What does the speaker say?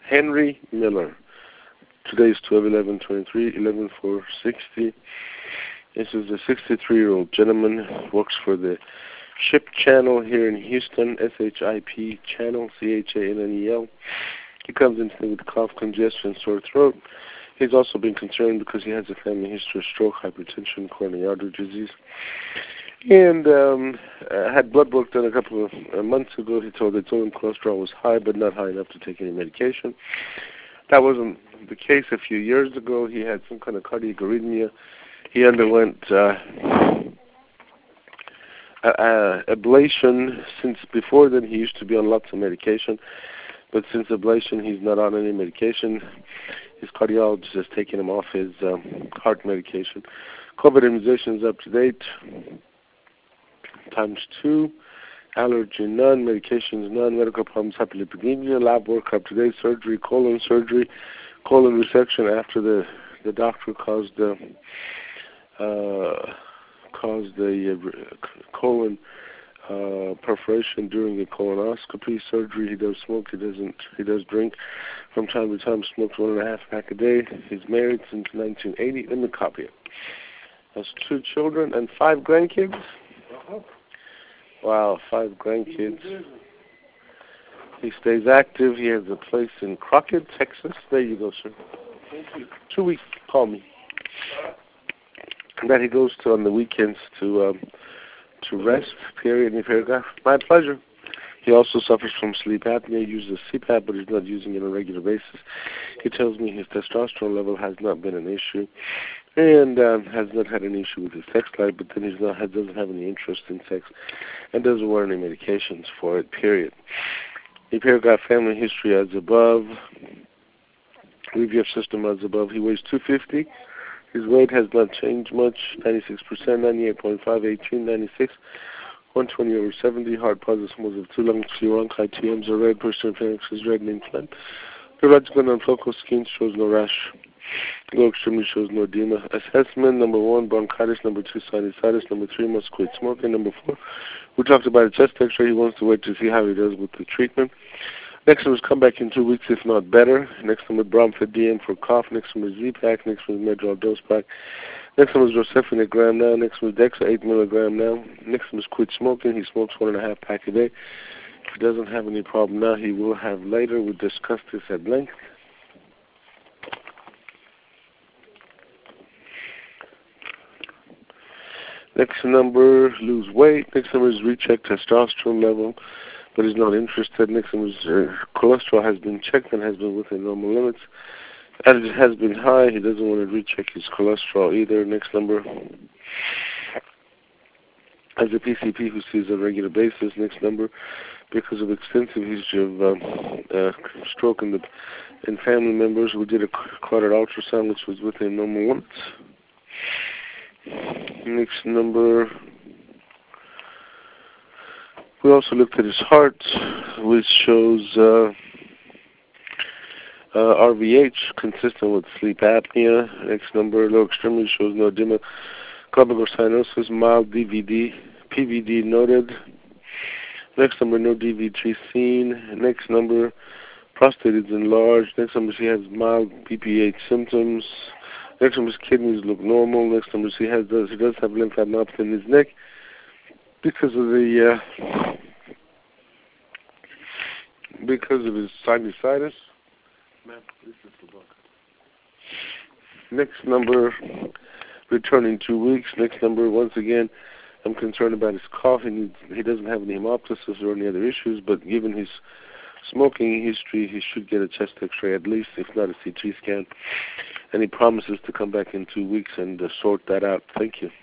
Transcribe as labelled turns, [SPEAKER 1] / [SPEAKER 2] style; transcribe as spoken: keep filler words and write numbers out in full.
[SPEAKER 1] Henry Miller. Today is twelve eleven twenty-three, eleven four sixty. This is a sixty-three-year-old gentleman who works for the SHIP channel here in Houston, S H I P channel, C H A N N E L. He comes in with cough, congestion, sore throat. He's also been concerned because he has a family history of stroke, hypertension, coronary artery disease. And um, uh, had blood work done a couple of uh, months ago. He told that his own cholesterol was high, but not high enough to take any medication. That wasn't the case a few years ago. He had some kind of cardiac arrhythmia. He underwent uh, uh, ablation. Since before then, he used to be on lots of medication. But since ablation, he's not on any medication. His cardiologist has taken him off his um, heart medication. COVID immunization is up to date, times two. Allergy none, medications none, medical problems, hyperlipidemia, lab work up to date, surgery, colon surgery, colon resection after the the doctor caused the uh, caused the uh, colon uh, perforation during the colonoscopy surgery. He does smoke. He doesn't. He does drink from time to time. Smokes one and a half pack a day. He's married since nineteen eighty. Let me copy it. Has two children and five grandkids. Uh-huh. Wow, five grandkids. He stays active. He has a place in Crockett, Texas. There you go, sir.
[SPEAKER 2] Thank you.
[SPEAKER 1] Two weeks. Call me. And that he goes to on the weekends to um, to rest. Period. Any paragraph. My pleasure. He also suffers from sleep apnea. He uses C PAP, but he's not using it on a regular basis. He tells me his testosterone level has not been an issue, and um, has not had an issue with his sex life. But then he's not doesn't have any interest in sex, and doesn't wear any medications for it. Period. The paragraph family history as above. Review of system as above. He weighs two fifty. His weight has not changed much. ninety-six percent, ninety-eight point five, eighteen, ninety-six. one twenty over seventy, heart positive, of two lungs, bronchi, T Ms are red, person pharynx is red and inflamed. The right skin on focal skin shows no rash. Lower extremity shows no edema. Assessment, number one, bronchitis, number two, sinusitis, number three, must quit smoking, number four, we talked about a chest x-ray. He wants to wait to see how he does with the treatment. Next one is come back in two weeks, if not better. Next one is Bromfed D M for cough. Next one is Z-Pack. Next one is Medrol dose pack. Next one is Rocephin a gram now. Next one is Dexa eight milligram now. Next one is quit smoking. He smokes one and a half pack a day. If he doesn't have any problem now, he will have later. We'll discuss this at length. Next number, lose weight. Next number is recheck testosterone level, but he's not interested. Next number is uh, cholesterol has been checked and has been within normal limits. And it has been high. He doesn't want to recheck his cholesterol either. Next number, as a P C P who sees on a regular basis. Next number, because of extensive history of um, uh, stroke in, the, in family members, we did a carotid ultrasound which was within normal limits. Next number, we also looked at his heart, which shows uh, uh, R V H consistent with sleep apnea. Next number, lower extremity shows no edema. Clubic cyanosis, mild D V D, P V D noted. Next number, no D V T seen. Next number, prostate is enlarged. Next number, she has mild B P H symptoms. Next number, his kidneys look normal. Next number, he has does he does have lymphadenopathy in his neck because of the uh, because of his sinusitis. Ma'am, this is the book. Next number, return in two weeks. Next number, once again, I'm concerned about his cough. He needs, he doesn't have any hemoptysis or any other issues, but given his smoking history, he should get a chest x-ray at least, if not a C T scan. And he promises to come back in two weeks and uh, sort that out. Thank you.